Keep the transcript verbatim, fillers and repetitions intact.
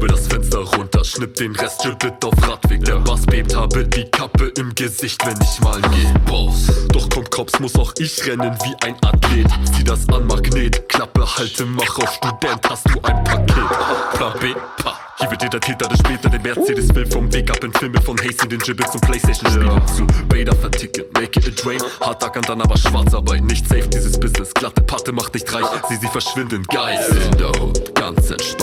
Kurbel das Fenster runter, schnipp den Rest, Dribbelt auf Radweg. Der Bass bebt, habe die Kappe im Gesicht, wenn ich mal geh. Boss. Doch kommt Cops, muss auch ich rennen wie ein Athlet. Zieh das an Magnet, Klappe halte, mach auf Student, hast du ein Paket. Plan B, pa. Hier wird dir der Täter, der später den Mercedes will vom Weg ab in Filme von Hasty, den Gibbets und Playstation spielen ja. Zu Bader verticken, make it a drain. Hart ackern, dann aber Schwarzarbeit. Nicht safe dieses Business, glatte Patte macht nicht reich. Sieh sie verschwinden, Guys in der Hood, ganz entspannt.